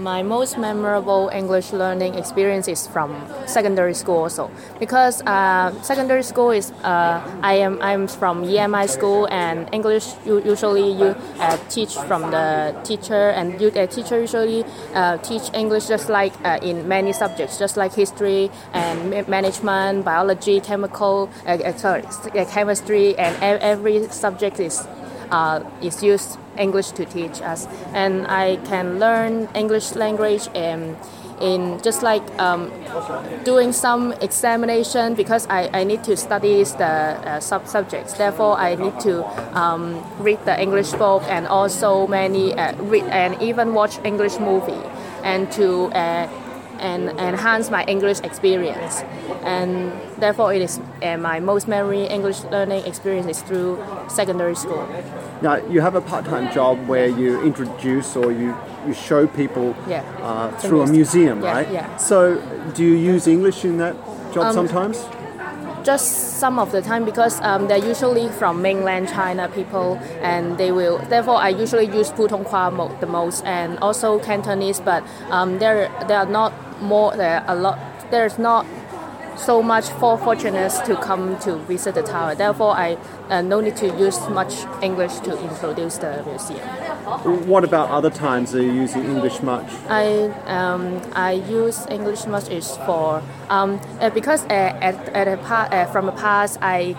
My most memorable English learning experience is from secondary school also because secondary school is I'm from EMI school, and English usually you teach from the teacher, and teacher usually teach English just like in many subjects, just like history and management, biology, chemistry, and every subject is used English to teach us, and I can learn English language in just like doing some examination because I need to study the subjects. Therefore, I need to read the English book and also many read and even watch English movie, and to and enhance my English experience. And therefore, it is my most memory English learning experience is through secondary school. Now, you have a part-time job where you introduce or you show people through a museum, right? Yeah. So, do you use English in that job sometimes? Just some of the time, because they're usually from mainland China people, and they will. Therefore, I usually use Putonghua the most, and also Cantonese. But there are not more. There are a lot. There's not so much fortunate to come to visit the tower. Therefore, I no need to use much English to introduce the museum. What about other times? Are you using English much? I use English much is for because from the past I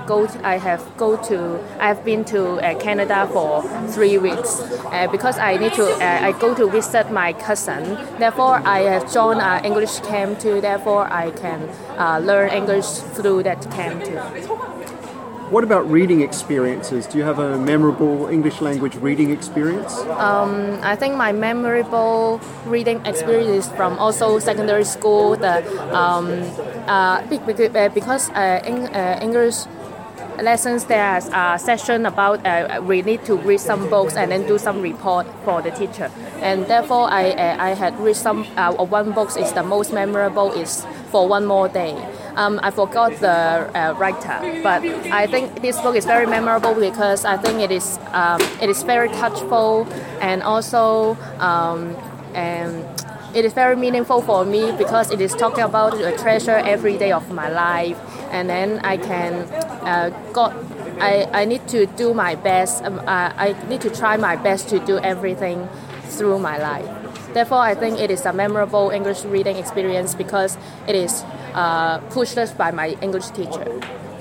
have been to Canada for 3 weeks because I go to visit my cousin. Therefore, I have joined an English camp too. Therefore, I can learn English through that camp too. What about reading experiences? Do you have a memorable English language reading experience? I think my memorable reading experience is from also secondary school. Because English lessons, there's a session about we need to read some books and then do some report for the teacher. And therefore, I had read some one book is the most memorable is For One More Day. I forgot the writer, but I think this book is very memorable because I think it is very touchful, and also it is very meaningful for me because it is talking about the treasure every day of my life, and then I can I need to do my best. I need to try my best to do everything through my life. Therefore, I think it is a memorable English reading experience because it is pushed us by my English teacher.